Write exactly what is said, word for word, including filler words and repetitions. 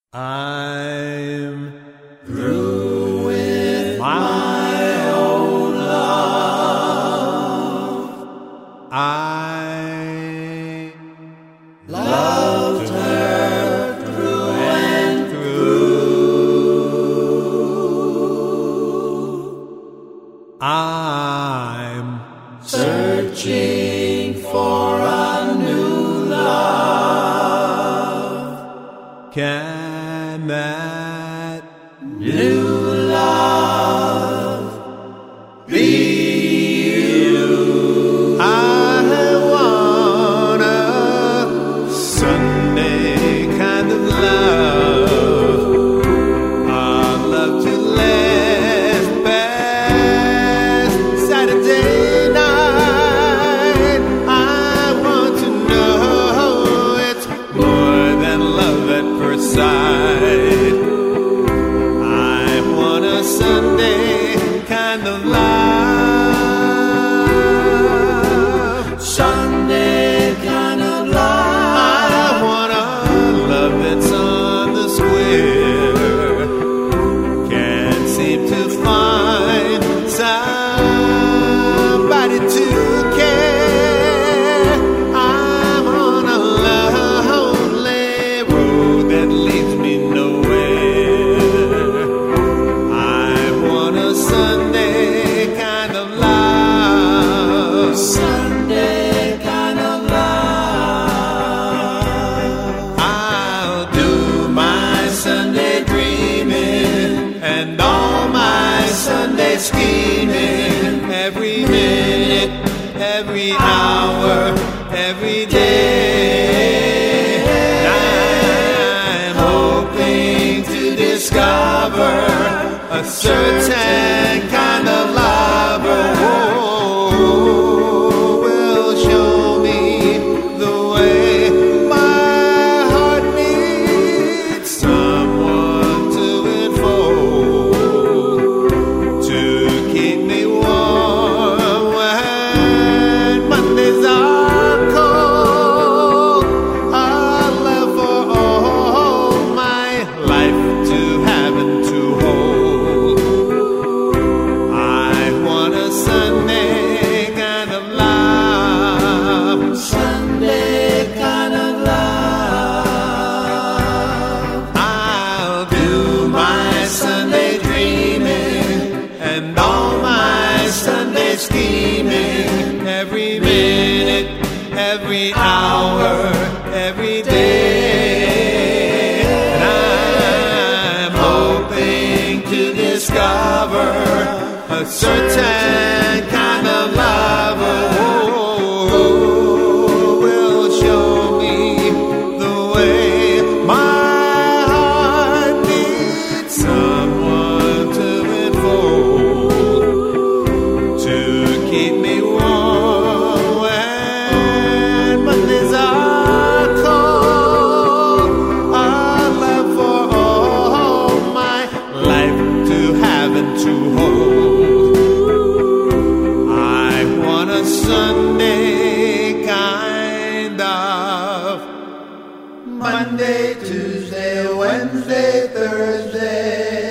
I'm through with my own love. I loved her through and through. I'm searching for a new love. Can that new love be you? I want a Sunday kind of love, a love to last past Saturday night. I want to know it's more than love at first sight. I want a Sunday kind of love, Sunday kind of love. I want a love that's on the square, can't seem to find somebody to care. I'm on a lonely road that leads me nowhere. I want a Sunday kind of love, Sunday kind of love. I'll do my Sunday dreaming and all my Sunday scheming, every minute, every hour, every day. I'm hoping to discover a certain kind of lover who will show me the way. My heart needs someone to enfold, to keep me warm when Mondays are cold. A love for all my life to have and to hold. I want a Sunday kind of love, Sunday kind of love. I'll do my Sunday dreaming and all my Sunday scheming, every minute, every hour, every day. And I'm hoping to discover a certain kind of lover who will show me the way. My heart needs someone to enfold, to keep me warm when Mondays are cold. A love for all my life to have and to hold. I want a Sunday kind of Monday, Tuesday, Wednesday, Thursday.